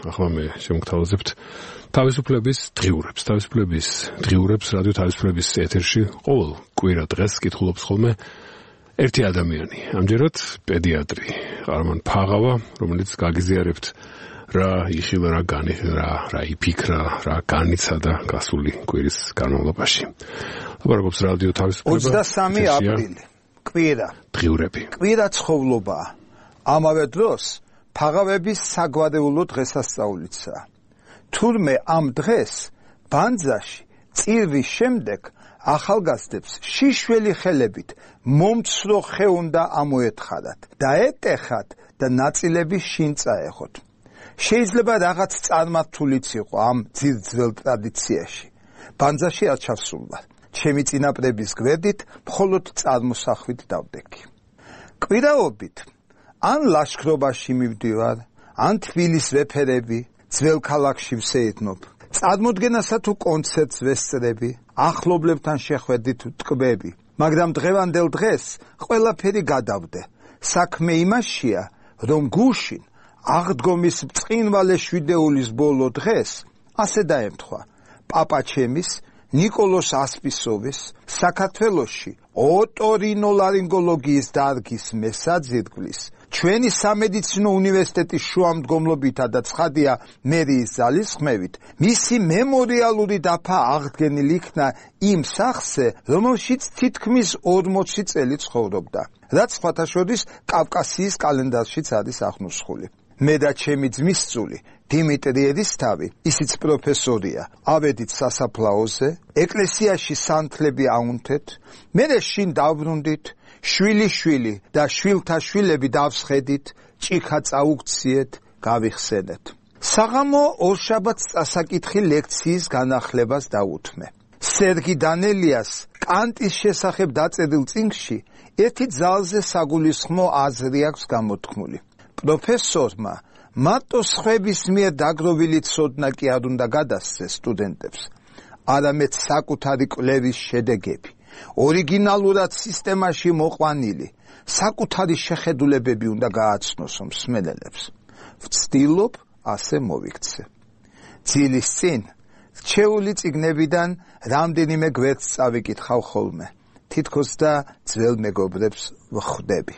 ახლა მე შემოგთავაზებთ თავისუფლების დღიურებს რადიო თავისუფლების ეთერში ყოველ კვირა დღეს კითხულობს ხოლმე ერთი ადამიანი, ამჯერად პედიატრი ყარამან ფაღავა, რომელიც გაგიზიარებთ რა იხილა, რა განიხილა, რა იფიქრა, რა განიცადა გასული კვირის განმავლობაში. ლაპარაკობს რადიო თავისუფლება 23 აპრილი, კვირა. დღიურები. კვირა ცხოვრობაა. ამავე დროს ფაღავების საგვარეულო დღესასწაულიცაა. თურმე ამ დღეს ბანძაში წირვის შემდეგ ახალგაზრდებს შიშველი ხელებით მომცრო ხე უნდა ამოეთხარათ და ეტეხათ და ნაწილები შინ წაეხოთ. შეიძლება რაღაც წარმართულიც იყო ამ ძირძველ ტრადიციაში. ბანძაში არ ჩავსულვარ. ჩემი წინაპრების გვერდით მხოლოდ წარმოსახვით დავდექი. კვირაობით ან ლაშქრობაში მივდივარ, ან თბილის ვეფერები, ძველ ქალაქში ვსეირნობ. წარმოდგენასა თუ კონცერტს ვესწრები, ახლობლებთან შეხვედრით ვტკბები. მაგრამ დღევანდელ დღეს ყველაფერი გადავდე. საქმე იმაშია, რომ გუშინ აღდგომის ბრწყინვალე შვიდეულის ბოლო დღეს ასე დაემთხვა პაპაჩემის ნიკოლოს ასპისოვის საქართველოში ოტორინოლარინგოლოგიის დარგის მესაძირკვლის ჩვენი სამედიცინო უნივერსიტეტის შუამდგომლობითა და ცხადია მერიის ძალისხმევით მისი მემორიალური დაფა აღდგენილი იქნა იმ სახლზე, რომელშიც თითქმის 40 წელი ცხოვრობდა, რაც სხვათა შორის კავკასიის კალენდარშიც არის აღნუსხული. მე და ჩემი ძმისწული დიმიტრი ერისთავი, ისიც პროფესორია, ავედით სასაფლაოზე, ეკლესიაში სანთლები აუნთეთ, მერე შინ დავბრუნდით, შვილი და შვილთა შვილები დავსხედით, ჭიქა წაუგციეთ, გავიხსენეთ. საღამო ორშაბათს წასაკითხი ლექციის განახლებას დაუთმე. სერგი დანელიას კანტის შესახებ დაწერილ წიგნში ერთი ძალზე საგულისხმო აზრი აქვს გამოთქმული. პროფესორმა მარტო სხვების მიერ დაგროვილი ცოდნა კი არ უნდა გადასცეს სტუდენტებს, არამედ საკუთარი კვლევის შედეგები, ორიგინალურად სისტემაში მოყვანილი, საკუთარი შეხედულებები უნდა გააცნოს მსმენელებს. ვცდილობ ასე მოვიქცე. ძილის წინ რჩეული წიგნებიდან რამდენიმე გვერდს წავიკითხავ ხოლმე, თითქოს და ძველ მეგობრებს ვხვდები.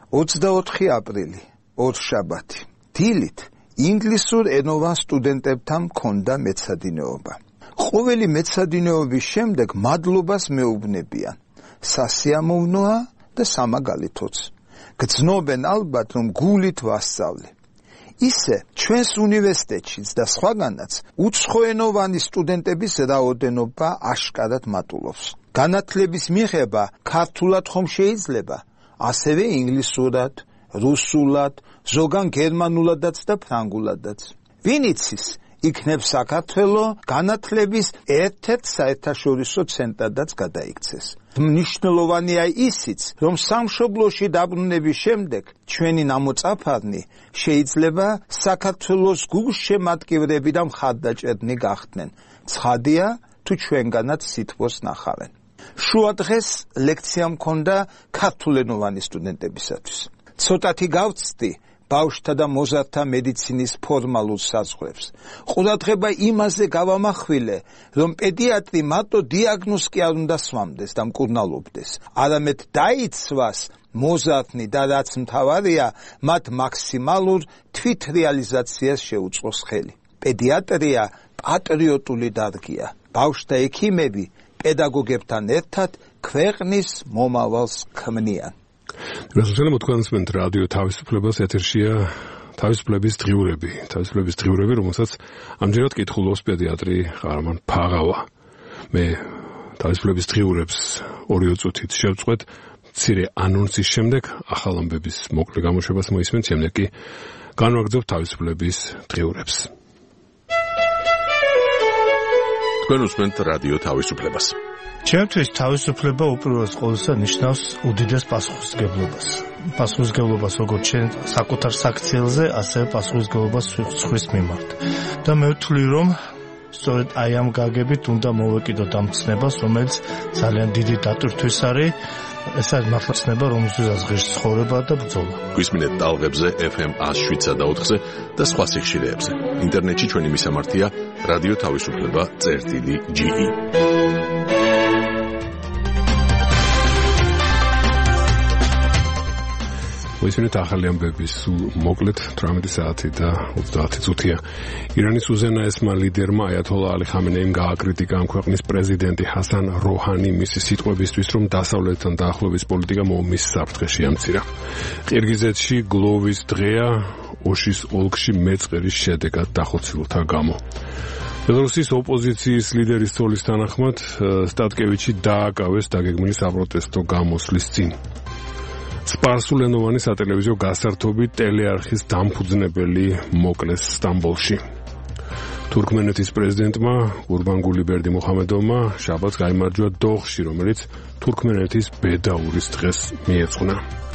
24 აპრილი, ორშაბათი. დილით ინგლისურ ენოვან სტუდენტებთან მქონდა მეცადინეობა. ყოველი მეცადინეობის შემდეგ მადლობას მეუბნებიან. სასიამოვნოა და სამაგალითოც. გრძნობენ ალბათ, რომ გულით ვასწავლე. ისე ჩვენს უნივერსიტეტშიც და სხვაგანაც უცხოენოვანი სტუდენტების რაოდენობა აშკარად მატულობს. განათლების მიღება ქართულად ხომ შეიძლება, ასევე ინგლისურად, რუსულად, ზოგან გერმანულადაც და ფრანგულადაც. ვინ იცის, იქნებ საქართველო განათლების ერთ-ერთ საერთაშორისო ცენტრადაც გადაიქცეს. მნიშვნელოვანია ისიც, რომ სამშობლოში დაბრუნების შემდეგ ჩვენი ნამოწაფარნი შეიძლება საქართველოს გულშემატკივრები და მხარდაჭერნი გახდნენ. ცხადია, თუ ჩვენგანაც სითბოს ნახავენ. შუა დღეს ლექცია მქონდა ქართულენოვანი სტუდენტებისათვის. ცოტათი გავწდი ბავშვთა და მოზარდთა მედიცინის ფორმალურ საზღვრებს. ყურადღება იმაზე გავამახვილე, რომ პედიატრი მარტო დიაგნოზს კი არ უნდა სვამდეს და მკურნალობდეს, არამედ დაიცვას მოზარდნი და რაც მთავარია, მათ მაქსიმალურ თვითრეალიზაციას შეუწყოს ხელი. პედიატრია პატრიოტული დარგია. ბავშვთა ექიმები პედაგოგებთან ერთად ქვეყნის მომავალს ქმნიან. Რასაჩვენებო თქვენსმენთ რადიო თავისუფლებას ეთერშია თავისუფლების დღიურები, რომელსაც ამჯერად კითხულობს პედიატრი ყარამან ფაღავა. მე თავისუფლების დღიურებს 2 წუთით შევწყვეტ, მცირე ანონსის შემდეგ ახალ ამბების მოკლე გამოშვებას მოისმენთ, შემდეგ კი განვაგრძობ თავისუფლების დღიურებს. თქვენ უსმენთ რადიო თავისუფლებას. ჩემთვის თავისუფლება უპირველეს ყოვლისა ნიშნავს უდიდეს პასუხისმგებლობას. პასუხისმგებლობას როგორც ჩვენ საკუთარ საქციელზე, ასევე პასუხისმგებლობას სხვის მიმართ. და მე ვთვლი, რომ სწორედ აი ამ გაგებით უნდა მოვეკიდოთ ამ ცნებას, რომელიც ძალიან დიდი დატვირთვის არის ეს არის მართლა ცნება, რომელსაც ღირს ცხოვრება და ბრძოლა. გვისმინეთ ტალღებზე FM 107.4-ზე და სხვა სიხშირეებზე. ინტერნეტში ჩვენი მისამართია რადიო თავისუფლება.ge. მოისმინეთ ახალი ამბები სულ მოკლედ 18 საათი და 30 წუთია. ირანის უზენაესმა ლიდერმა აიათოლა ალი ხამენეიმ გააკრიტიკა ამ ქვეყნის პრეზიდენტი ჰასან როჰანი მისი სიტყვებისთვის, რომ დასავლეთთან დაახლოების პოლიტიკა ომის საფრთხეში ამცირა. ყირგიზეთში გლოვის დღეა ოშის ოლქში მეწყერის შედეგად დახოცილთა გამო. ბელარუსის ოპოზიციის ლიდერის ცოლის თანახმად სტატკევიჩი დააკავეს დაგეგმილი საპროტესტო გამოსვლის წინ. სპარსულენოვანი სატელევიზიო გასართობი ტელეარხის დამფუძნებელი მოკლეს სტამბოლში. თურქმენეთის პრეზიდენტმა გურბანგული ბერდიმუხამედოვმა შაბათს გაიმარჯვა დოხში, რომელიც თურქმენეთის ბედაურის დღეს მიეძღვნა.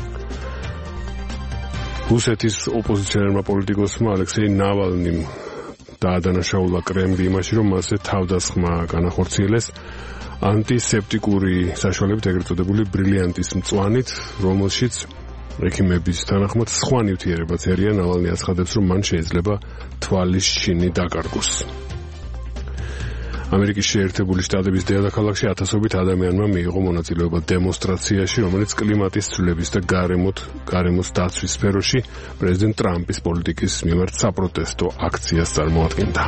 რუსეთის ოპოზიციონერმა პოლიტიკოსმა ალექსეი ნავალნიმ დაადანაშაულა კრემლი იმაში, რომ მასზე თავდასხმა განახორციელეს ანტისეპტიკური საშუალებით, ეგრეთ წოდებული ბრილიანტის მწვანით, რომელშიც ექიმების თანახმად სხვა ნივთიერებაც ერია. ნავალნი აცხადებს, რომ მან შეიძლება თვალის შინი დაკარგოს. ამერიკის შეერთებული შტატების დედაქალაქში ათასობით ადამიანმა მიიღო მონაწილეობა დემონსტრაციაში, რომელიც კლიმატის ცვლილების და გარემოს დაცვის სფეროში პრეზიდენტ ტრამპის პოლიტიკის მიმართ საპროტესტო აქციას წარმოადგენდა.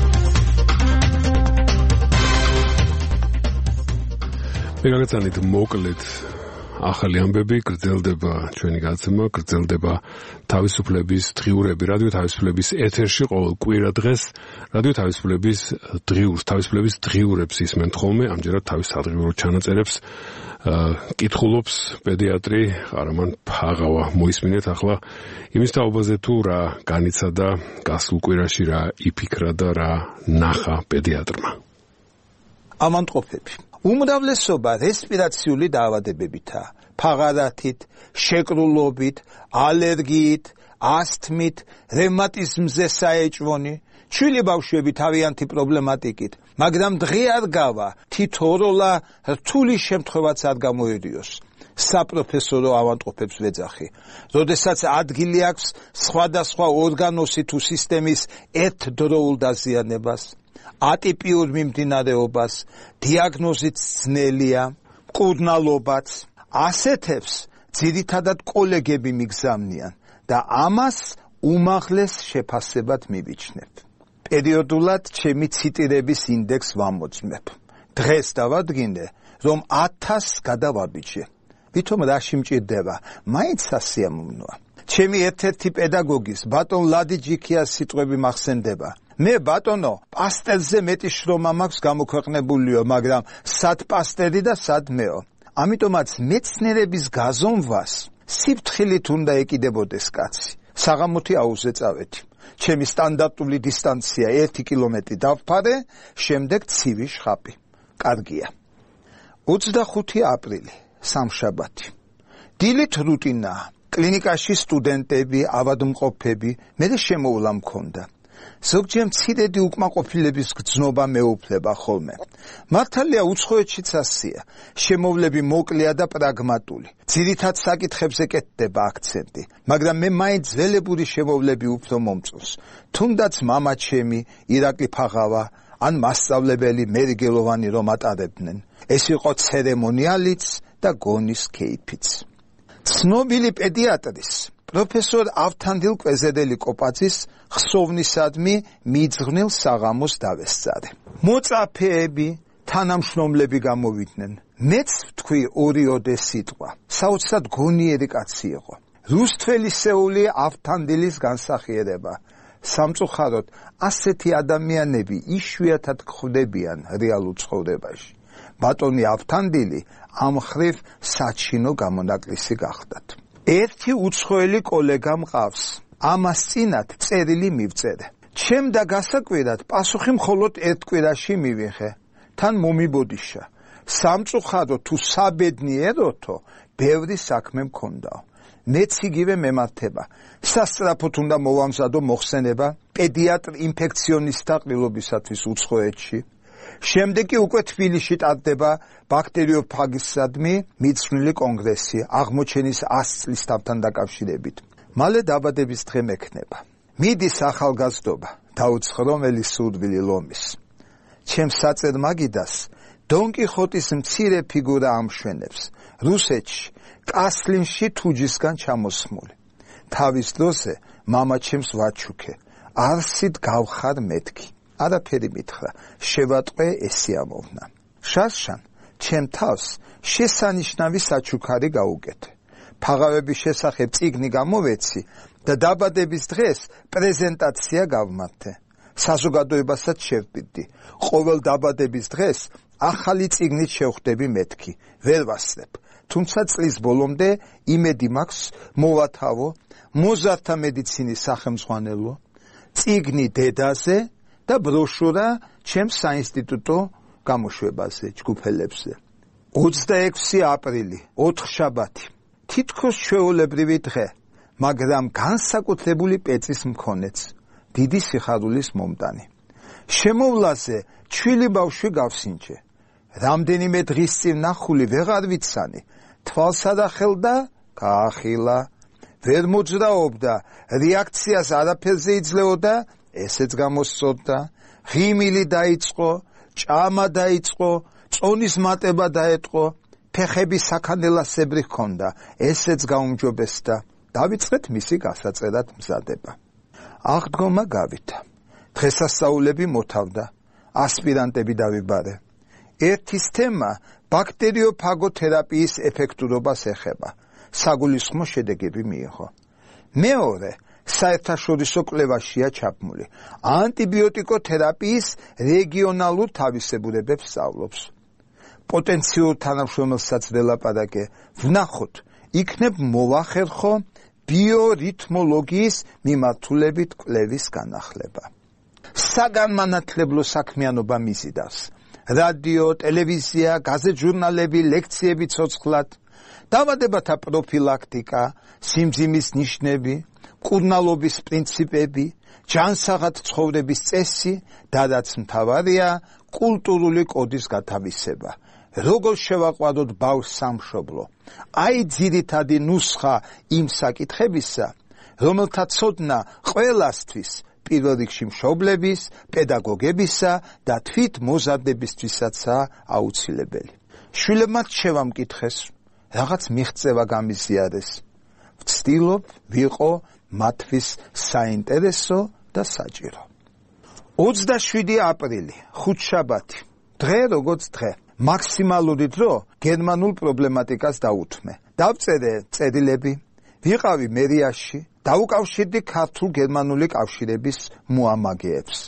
მეგაგაცანით მოკლედ ახალი ამბები, გრძელდება ჩვენი გადაცემა, გრძელდება თავისუფლების დღიურები, რადიო თავისუფლების ეთერში ყოველ კვირა დღეს რადიო თავისუფლების დღიურებს ისმენთ ხოლმე, ამჯერად თავის სადღიურო ჩანაწერებს კითხულობს პედიატრი ყარამან ფაღავა. მოისმინეთ ახლა იმის თაობაზე, თუ რა განიცადა გასულ კვირაში, რა იფიქრა და რა ნახა პედიატრმა. ამანტყოფები უმრავლესობა რესპირაციული დაავადებებითაა. ფაღარათით, შეკრულობით, ალერგიით, ასთმით, რევმატიზმზე საეჭვონი. ჩვილი ბავშვები თავიანთი პრობლემატიკით, მაგრამ დღე არ გავა თითოეულა რთული შემთხვევაც არ გამოერიოს. საპროფესორო ავადმყოფებს ვეძახი. როდესაც ადგილი აქვს სხვადასხვა ორგანოსი თუ სისტემის ერთდროულ დაზიანებას, ატიპიურ მიმდინარეობას, დიაგნოზით ძნელია, მკურნალობაც, ასეთებს ძირითადად კოლეგები მიგზავნიან და ამას უმაღლეს შეფასებად მივიჩნებ. პერიოდულად ჩემი ციტირების ინდექს ვამოძმებ. დღეს დავადგინე, რომ 1000 გადავაბიჯე. ვითომ რაში მჭირდება, მაინც სასიამოვნოა. ჩემი ერთ-ერთი პედაგოგის, ბატონ ლადი ჯიქიას სიტყვები მახსენდება. მე ბატონო, პასტერზე მეტი შრომა მაქვს გამოქვეყნებულიო, მაგრამ სად პასტერი და სად მეო. ამიტომაც მეცნიერების გაზომვას სიფრთხილით უნდა ეკიდებოდეს კაცი. საღამოთი აუზზე წავედი. ჩემი სტანდარტული დისტანცია 1 კილომეტრი დავფარე, შემდეგ ცივი შხაპი. კარგია. 25 აპრილი, სამშაბათი. დილით რუტინაა. კლინიკაში სტუდენტები, ავადმყოფები, მე შემოვლა მქონდა. ზოგჯერ მცირედი უკმაყოფილების გრძნობა მეუფლება ხოლმე. მართალია უცხოეთშიც ასია. შემოვლები მოკლეა და პრაგმატული. ძირითად საკითხებზე კეთდება აქცენტი, მაგრამ მე მაინც ძველებური შემოვლები უფრო მომწონს. თუნდაც მამა ჩემი, ირაკლი ფაღავა, ან მასწავლებელი მერიგელოვანი რომ ატარებდნენ. ეს იყო ცერემონიალიც და გონის კეიფიც. ცნობილი პედიატრის პროფესორ ავთანდილ კვეზედელი კოპაძის ხსოვნისადმი მიძღვნილ საღამოს დავესწარე. მოწაფეები, თანამშრომლები გამოვიდნენ. მეც ვთქვი ორიოდე სიტყვა. საოცრად გონიერი კაცი იყო. რუსთველისეული ავთანდილის განსახიერება. სამწუხაროდ, ასეთი ადამიანები იშვიათად გვხვდებიან რეალურ ცხოვრებაში. ბატონი ავთანდილი ამ ხრივ საჩინო გამონაკლისი გახდათ. ერთი უცხოელი კოლეგა მყავს. ამას წინათ წერილი მივწერე. ჩემ და გასაკვირად პასუხი მხოლოდ ერთ კვირაში მივიღე. თან მომიბოდიშა. სამწუხაროდ თუ საბედნიეროთო, ბევრი საქმე მქონდაო. მეც იგივე მემართება. სასწრაფოდ უნდა მოვამზადო მოხსენება პედიატრ ინფექციონისტთა ყრილობისათვის უცხოეთში. შემდეგ კი უკვე თბილისში ტარდება ბაქტერიოფაგისადმი მიძღვნილი კონგრესი აღმოჩენის 100 წლის თავთან დაკავშირებით. მალე დაბადების დღე მექნება. მიდის ახალგაზრდობა, დაუცხრომელი სურვილი ლომის. ჩემს საწერ მაგიდას დონ კიხოტის მცირე ფიგურა ამშვენებს, რუსეთში, კასლინში თუჯისგან ჩამოსხმული. თავის დროზე მამა ჩემს ვაჩუქე, არსით გავხარ მეთქი. არაფერი მითხრა, შევატყვე ესი ამოვნა. შაშან, ჩემ თავს შესანიშნავი საჩუქარი გაუკეთე. ფაღავების შესახებ წიგნი გამოვეცი და დაბადების დღეს პრეზენტაცია გავმართე. საზოგადოებასაც შევპირდი. ყოველ დაბადების დღეს ახალი წიგნით შევხვდები მეთქი. ვერ ვასწრებ. თუმცა წლის ბოლომდე იმედი მაქვს მოვათავო მოზარდთა მედიცინის სახელმძღვანელო, წიგნი დედაზე და ბროშურა ჩემს საინსტიტუტო გამოშვებაზე, ჯგუფელებზე. 26 აპრილი, 4 შაბათი. თითქოს ჩვეულებრივი დღე, მაგრამ განსაკუთრებული პეწის მქონეც, დიდი სიხარულის მომტანი. შემოვლაზე ჩვილი ბავშვი გავსინჯე. რამდენიმე დღის წინ ნახული ვეღარ ვიცანი, თვალს ადახელდა, გაახილა. ვერ მოძრაობდა, რეაქციას არაფერზე იძლეოდა, ესეც გამოსწორდა. ღიმილი დაიწყო, ჭამა დაიწყო, წონის მატება დაეტყო, ფეხები საქანელასებრი ჰქონდა, ესეც გაუმჯობესდა. დავიწყეთ მისი გასაწერად მზადება. აღდგომა გავითა. დღესასწაულები მოთავდა, ასპირანტები დავიბარე. ერთის თემა ბაქტერიოფაგოთერაპიის ეფექტურობას ეხება. საგულისხმო შედეგები მიიღო. მეორე საერთაშორისო კვლევაშია ჩაბმული. ანტიბიოტიკოთერაპიის რეგიონალურ თავისებურებებს სწავლობს. პოტენციურ თანამშრომელსაც ველაპარაკე, ვნახოთ, იქნებ მოვახერხო ბიორითმოლოგიის მიმართულებით კვლევის განახლება. საგანმანათლებლო საქმიანობა მიზიდავს. რადიო, ტელევიზია, გაზეთ-ჟურნალები, ლექციები ცოცხლად, დაავადებათა პროფილაქტიკა, სიმძიმის ნიშნები, მკურნალობის პრინციპები, ჯანსაღად ცხოვრების წესი და რაც მთავარია, კულტურული კოდის გათავისება. როგორ შევაყვაროთ ბავშვს სამშობლო? აი ძირითადი ნუსხა იმ საკითხებისა, რომელთა ცოდნა ყველასთვის, პირველ რიგში მშობლების, პედაგოგებისა და თვით მოზარდებისთვისაცაა აუცილებელი. შვილებმა შევამკითხეს, რაღაც მიღწევა გამიზიარეს. ვცდილობ ვიყო მათთვის საინტერესო და საჭირო. 27 აპრილი, ხუთშაბათი. დღე როგორც დღე. მაქსიმალური დრო გერმანულ პრობლემატიკას დაუთმე. დავწერე წერილები, ვიყავი მერიაში, დაუკავშირდი ქართულ-გერმანული კავშირების მოამაგეებს.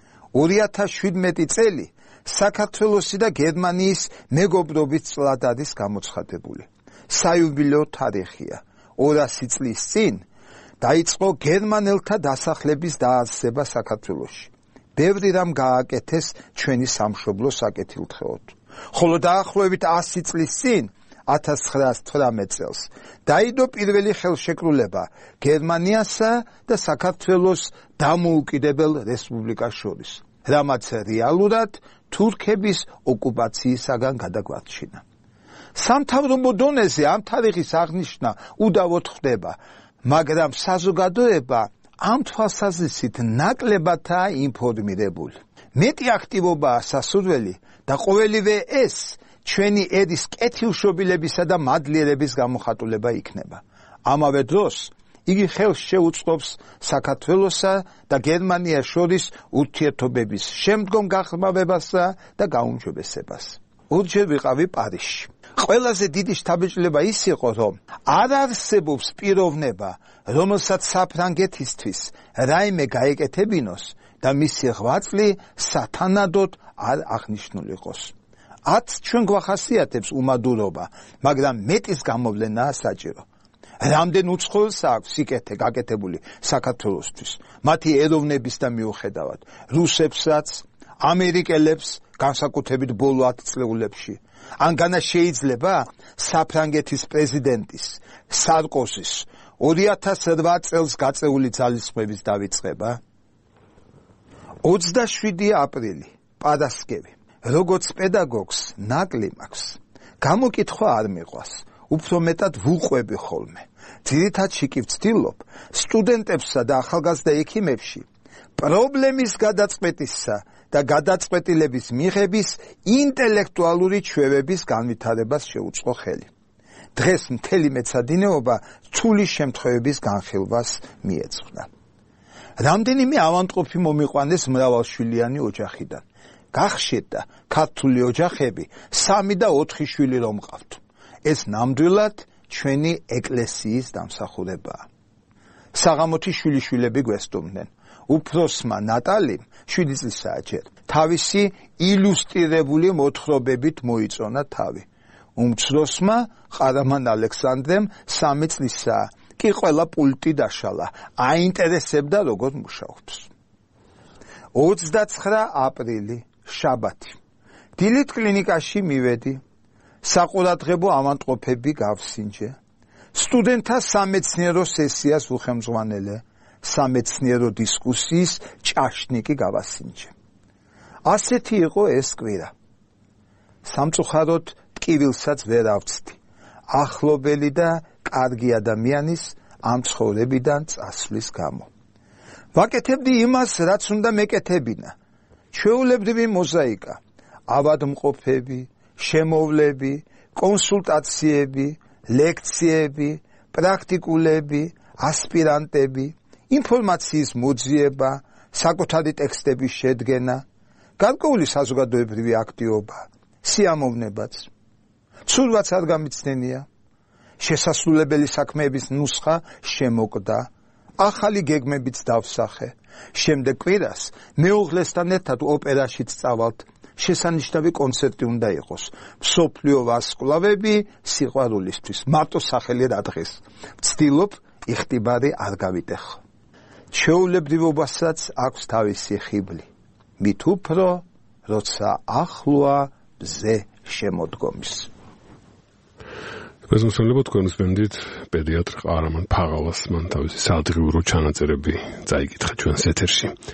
2017 წელი საქართველოსი და გერმანიის მეგობრობის წლად არის გამოცხადებული. საიუბილეო თარიღია. 200 წლის წინ დაიწყო გერმანელთა დასახლების დაარსება საქართველოში. ბევრი რამ გააკეთეს ჩვენი სამშობლო საკეთილდღეოდ. ხოლო დაახლოებით 100 წლის წინ 1918 წელს დაიდო პირველი ხელშეკრულება გერმანიასა და საქართველოს დამოუკიდებელ რესპუბლიკას შორის, რამაც რეალურად თურქების ოკუპაციისაგან გადაგვარჩინა. სამთავრობო დონეზე ამ თარიღის აღნიშვნა უდავოდ ხდება, მაგრამ საზოგადოება ამ თვალსაზრისით ნაკლებადაა ინფორმირებული. მეტი აქტივობაა სასურველი და ყოველივე ეს ჩვენი ერის კეთილშობილებისა და მადლიერების გამოხატულება იქნება. ამავე დროს იგი ხელს შეუწყობს საქართველოსა და გერმანიას შორის ურთიერთობების შემდგომ გაღრმავებასა და გაუმჯობესებას. ორჯერ ვიყავი პარიზში. ყველაზე დიდი შთაბეჭდილება ის იყო, რომ არ არსებობს პიროვნება, რომელსაც საფრანგეთისთვის რაიმე გაეკეთებინოს და მისი ღვაწლი სათანადოდ არ აღნიშნულიყოს. ათ ჩვენ გვახასიათებს უმადურობა, მაგრამ მეტის გამოვლენაა საჭირო. რამდენ უცხოელს აქვს სიკეთე გაკეთებული საქართველოსთვის, მათი ეროვნების და მიუხედავად, რუსებსაც, ამერიკელებს, განსაკუთრებით ბოლო 10 წლეულებში. ან განა შეიძლება საფრანგეთის პრეზიდენტის სარკოზის 2008 წელს გაწეული ძალისხმების დავიწყება? 27 აპრილი, პარასკევი. როგორც პედაგოგს ნაკლი მაქვს. გამოკითხვა არ მიყვას, უფრო მეტად ვუყვები ხოლმე. ძირითადში კი ვცდილობ სტუდენტებსა და ახალგაზრდა ექიმებში პრობლემის გადაწყვეტისა და გადაწყვეტილების მიღების ინტელექტუალური ჩვევების განვითარებას შეუწყო ხელი. დღეს მთელი მეცადინეობა რთული შემთხვევების განხილვას მიეძღვნა. რამდენიმე ავანტყოფი მომიყვანეს მრავალშვილიანი ოჯახიდან. გახშირდა ქართული ოჯახები 3 და 4 შვილი რომ ყავთ. ეს ნამდვილად ჩვენი ეკლესიის დამსახურებაა. საღამოთი შვილიშვილები გვესტუმდნენ. უფროსმა ნატალიმ 7 წლისაა ჯერ. თავისი ილუსტრირებული მოთხრობებით მოიწონა თავი. უმცროსმა ყარამან ალექსანდრემ 3 წლისაა. კი ყველა პულტი დაშალა. აინტერესებდა როგორ მუშაობს. 29 აპრილი შაბათი. დილით კლინიკაში მივედი. საყურადღებო ავანტყოფები გავსინჯე. სტუდენტთა სამეცნიერო სესიას უხელმძღვანელე. სამეცნიერო დისკუსიის ჭაშნიკი გავასინჯე. ასეთი იყო ეს კვირა. სამწუხაროდ ტკივილსაც ვერ ავწდი. ახლობელი და კარგი ადამიანის ამ ცხოვრებიდან წასვლის გამო. ვაკეთებდი იმას, რაც უნდა მეკეთებინა. ჩვეულებრივი მოზაიკა, ავადმყოფები, შემოვლები, კონსულტაციები, ლექციები, პრაქტიკულები, ასპირანტები, ინფორმაციის მოძიება, საკუთარი ტექსტების შედგენა, გარკვეული საზოგადოებრივი აქტივობა, სიამოვნებაც. ცურვაც არ გამიცდენია. შესასრულებელი საქმეების ნუსხა შემოკვდა. ახალი გეგმებიც დავსახე. შემდეგ კვირას მეუღლესთან ერთად ოპერაშიც წავალთ. შესანიშნავი კონცერტი უნდა იყოს. მსოფლიო ვარსკვლავები სიყვარულისთვის. მარტო სახელი რა დღეს. ვცდილობ იხტიბარი არ გავიტეხო. ჩვეულებრივობასაც აქვს თავისი ხიბლი. მით უფრო, როცა ახლოა ბზე შემოდგომის. გასმოსვენებო თქვენ უსმენდით პედიატრ ყარამან ფაღავას, მან თავისი საადრიურო ჩანაწერები წაიკითხა ჩვენს ეთერში.